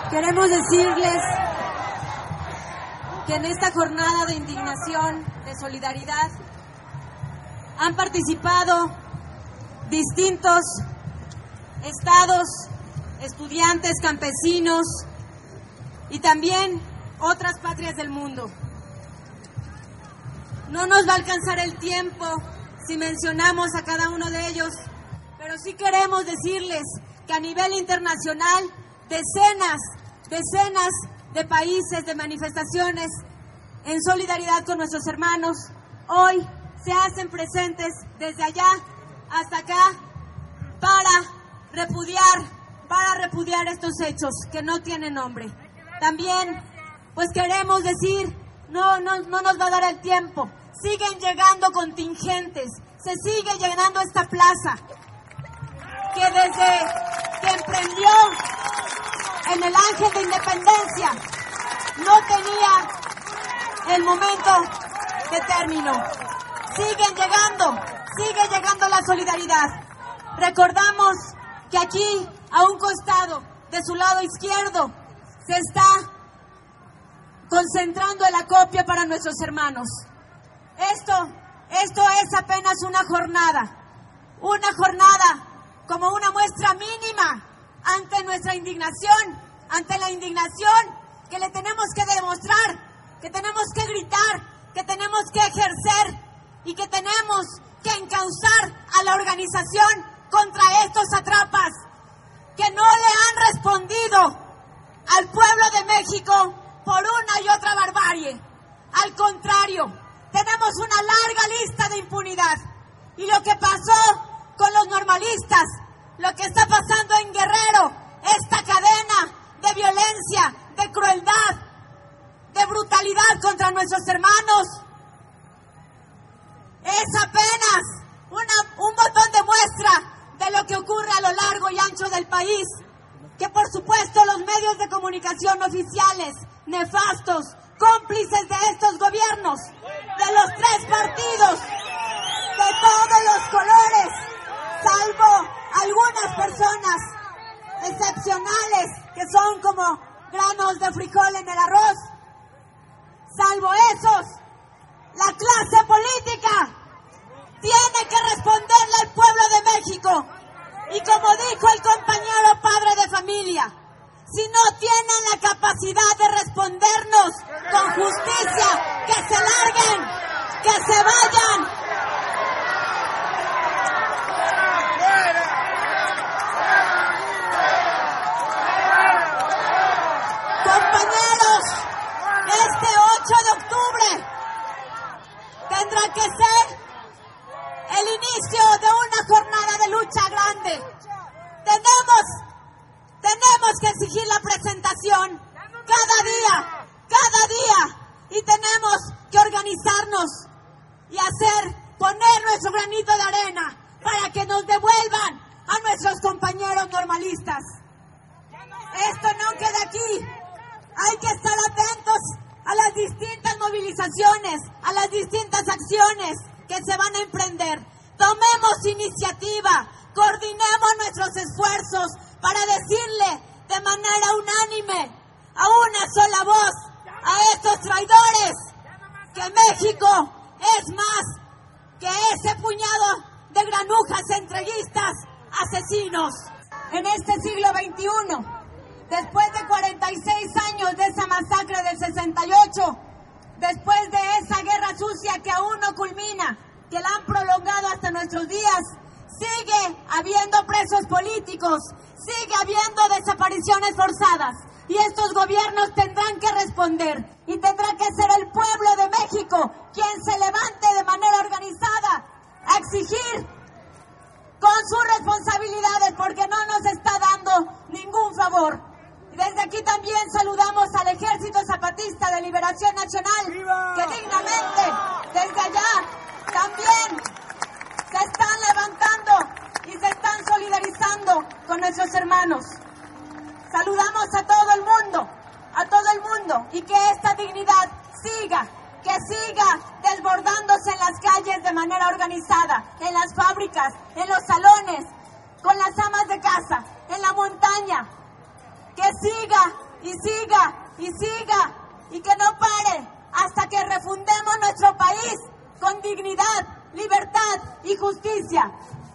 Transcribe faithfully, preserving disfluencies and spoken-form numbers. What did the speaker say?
Queremos decirles que en esta jornada de indignación, de solidaridad, han participado distintos estados, estudiantes, campesinos y también otras patrias del mundo. No nos va a alcanzar el tiempo si mencionamos a cada uno de ellos, pero sí queremos decirles que a nivel internacional, decenas, decenas de países, de manifestaciones en solidaridad con nuestros hermanos, hoy se hacen presentes desde allá hasta acá para repudiar, para repudiar estos hechos que no tienen nombre. También, pues queremos decir, no, no, no nos va a dar el tiempo, siguen llegando contingentes, se sigue llenando esta plaza, que desde que emprendió en el Ángel de Independencia no tenía el momento de término. Siguen llegando, sigue llegando la solidaridad. Recordamos que aquí, a un costado, de su lado izquierdo, se está concentrando el acopio para nuestros hermanos. Esto, esto es apenas una jornada, una jornada como una muestra mínima ante nuestra indignación, ante la indignación que le tenemos que demostrar, que tenemos que gritar, que tenemos que ejercer y que tenemos que encauzar a la organización contra estos sátrapas que no le han respondido al pueblo de México por una y otra barbarie. Al contrario, tenemos una larga lista de impunidad. Y lo que pasó con los normalistas, lo que está pasando en Guerrero, esta cadena de violencia, de crueldad, de brutalidad contra nuestros hermanos, es apenas una, un botón de muestra de lo que ocurre a lo largo y ancho del país, que por supuesto los medios de comunicación oficiales, nefastos, cómplices de estos gobiernos, de los tres partidos, de todos los colores, salvo algunas personas excepcionales que son como granos de frijol en el arroz, salvo esos, la clase política tiene que responderle al pueblo de México. Y como dijo el compañero padre de familia, si no tienen la capacidad de respondernos con justicia, que se larguen, que se vayan. Compañeros, este ocho de octubre tendrá que ser el inicio de una jornada de lucha grande. Tenemos, tenemos que exigir la presentación cada día, cada día, y tenemos que organizarnos y hacer, poner nuestro granito de arena para que nos devuelvan a nuestros compañeros normalistas. Esto no queda aquí. Hay que estar atentos a las distintas movilizaciones, a las distintas acciones que se van a emprender. Tomemos iniciativa, coordinemos nuestros esfuerzos para decirle de manera unánime, a una sola voz, a estos traidores, que México es más que ese puñado de granujas entreguistas, asesinos. En este siglo veintiuno, después de cuarenta y seis años de esa masacre del sesenta y ocho, después de esa guerra sucia que aún no culmina, que la han prolongado hasta nuestros días, sigue habiendo presos políticos, sigue habiendo desapariciones forzadas, y estos gobiernos tendrán que responder, y tendrá que ser el pueblo de México quien se levante de manera organizada a exigir con sus responsabilidades, porque no nos está dando ningún favor. Desde aquí también saludamos al Ejército Zapatista de Liberación Nacional, ¡viva!, que dignamente desde allá también se están levantando y se están solidarizando con nuestros hermanos. Saludamos a todo el mundo, a todo el mundo, y que esta dignidad siga, que siga desbordándose en las calles de manera organizada, en las fábricas, en los salones, con las amas de casa, en la montaña, que siga y siga y siga y que no pare hasta que refundemos nuestro país con dignidad, libertad y justicia.